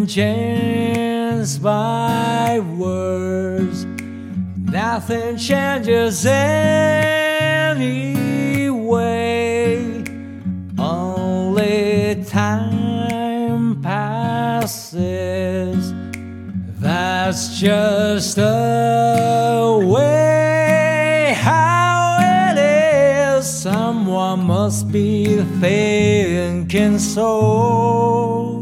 Nothing changes by words, nothing changes anyway. Only time passes, that's just the way how it is. Someone must be thinking so.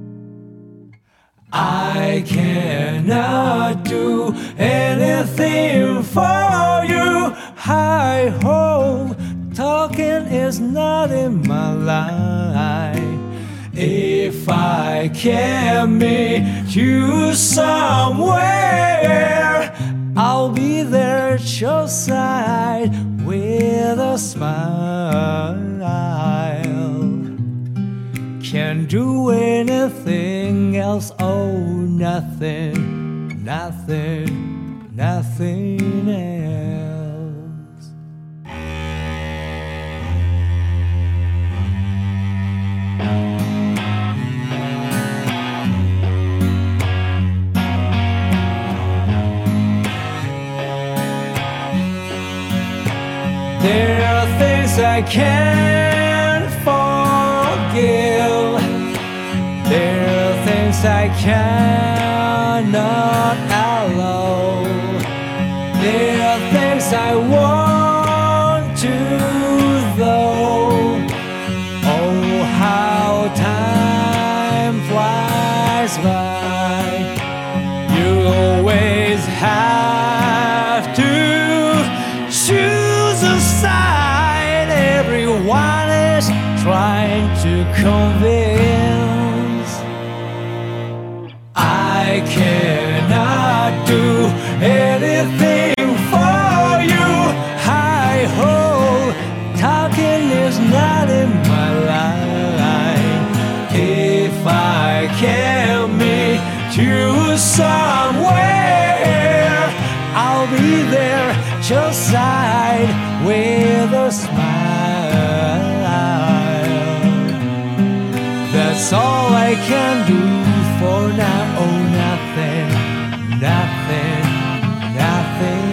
I cannot do anything for you. I hope talking is not in my line. If I can meet you somewhere, I'll be there at your side with a smile. Can't do anything else, oh, nothing, nothing, nothing else. There are things I can't forgive. There are things I cannot allow. There are things I want to, though. Oh, how time flies by. You always have to choose a side. Everyone is trying to convince. I cannot do anything for you. I hope talking is not in my line. If I can meet you somewhere, I'll be there just side with a smile. That's all I can do for now. Oh, nothing, nothing, nothing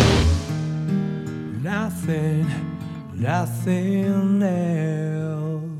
nothing else.